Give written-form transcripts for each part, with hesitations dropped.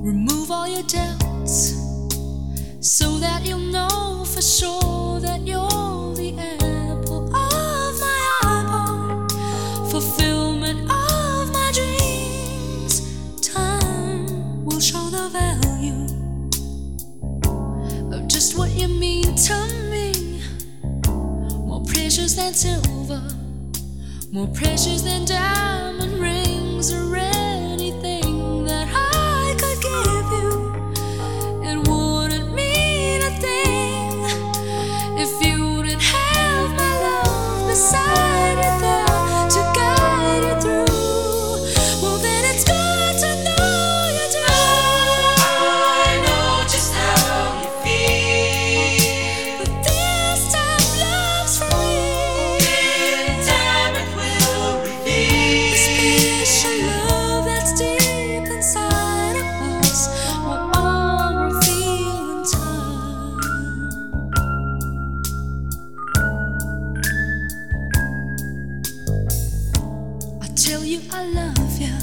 Remove all your doubts so that you'll know for sure that you're the apple of my eyeball, fulfillment of my dreams. Time will show the value of just what you mean to me. More precious than silver, more precious than diamond rings or anything that I could give you. It wouldn't mean a thing if you didn't have my love beside you there to guide you through. Well, then it's good to know you do. I know just how you feel, But this time love's for real. in time it will reveal. The special love that's deep inside of us will all reveal in time. I tell you I love you,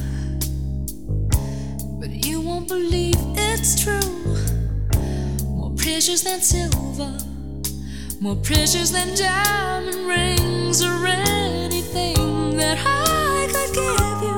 but you won't believe it's true. More precious than silver, more precious than diamond rings or anything that I could give you.